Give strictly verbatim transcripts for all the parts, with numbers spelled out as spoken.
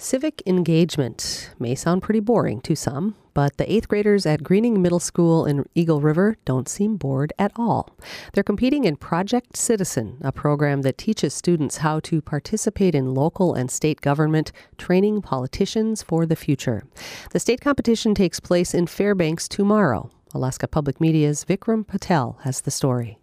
Civic engagement may sound pretty boring to some, but the eighth graders at Greening Middle School in Eagle River don't seem bored at all. They're competing in Project Citizen, a program that teaches students how to participate in local and state government, training politicians for the future. The state competition takes place in Fairbanks tomorrow. Alaska Public Media's Vikram Patel has the story.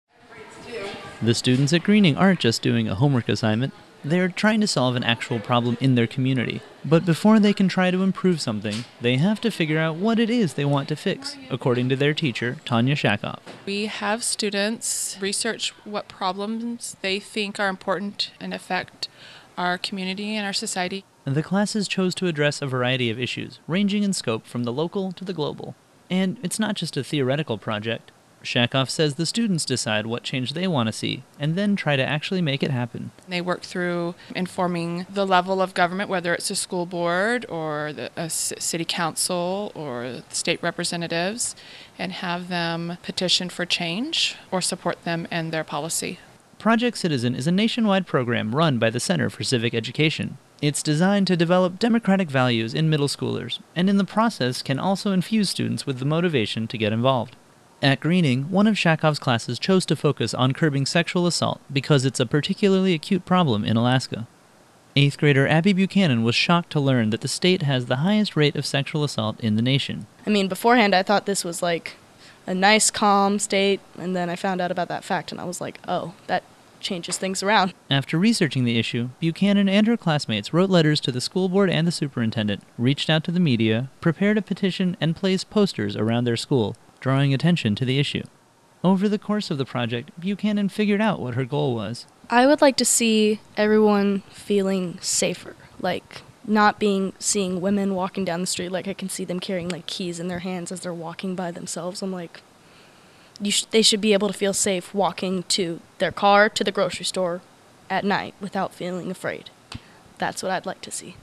The students at Greening aren't just doing a homework assignment. They're trying to solve an actual problem in their community. But before they can try to improve something, they have to figure out what it is they want to fix, according to their teacher, Tanya Shakoff. We have students research what problems they think are important and affect our community and our society. And the classes chose to address a variety of issues, ranging in scope from the local to the global. And it's not just a theoretical project. Shakoff says the students decide what change they want to see and then try to actually make it happen. They work through informing the level of government, whether it's a school board or the, a city council or state representatives, and have them petition for change or support them and their policy. Project Citizen is a nationwide program run by the Center for Civic Education. It's designed to develop democratic values in middle schoolers, and in the process can also infuse students with the motivation to get involved. At Greening, one of Shakoff's classes chose to focus on curbing sexual assault because it's a particularly acute problem in Alaska. Eighth grader Abby Buchanan was shocked to learn that the state has the highest rate of sexual assault in the nation. I mean, beforehand I thought this was like a nice, calm state, and then I found out about that fact and I was like, oh, that changes things around. After researching the issue, Buchanan and her classmates wrote letters to the school board and the superintendent, reached out to the media, prepared a petition, and placed posters around their school, drawing attention to the issue. Over the course of the project, Buchanan figured out what her goal was. I would like to see everyone feeling safer, like not being seeing women walking down the street, like I can see them carrying like keys in their hands as they're walking by themselves. I'm like, you sh- they should be able to feel safe walking to their car, to the grocery store at night without feeling afraid. That's what I'd like to see.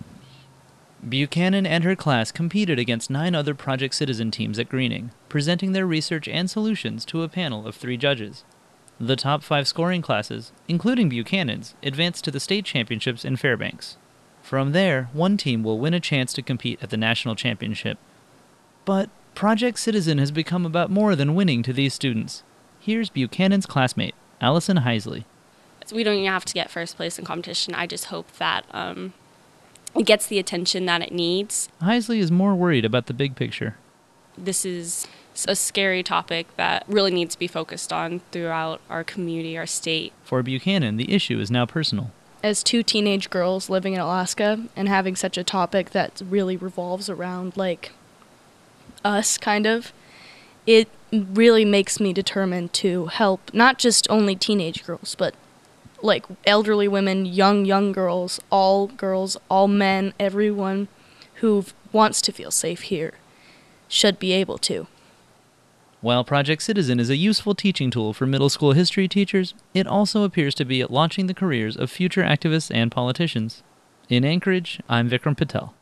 Buchanan and her class competed against nine other Project Citizen teams at Greening, presenting their research and solutions to a panel of three judges. The top five scoring classes, including Buchanan's, advanced to the state championships in Fairbanks. From there, one team will win a chance to compete at the national championship. But Project Citizen has become about more than winning to these students. Here's Buchanan's classmate, Allison Heisley. We don't even have to get first place in competition. I just hope that um, it gets the attention that it needs. Heisley is more worried about the big picture. This is a scary topic that really needs to be focused on throughout our community, our state. For Buchanan, the issue is now personal. As two teenage girls living in Alaska and having such a topic that really revolves around, like, us, kind of, it really makes me determined to help not just only teenage girls, but like elderly women, young, young girls, all girls, all men, everyone who wants to feel safe here should be able to. While Project Citizen is a useful teaching tool for middle school history teachers, it also appears to be launching the careers of future activists and politicians. In Anchorage, I'm Vikram Patel.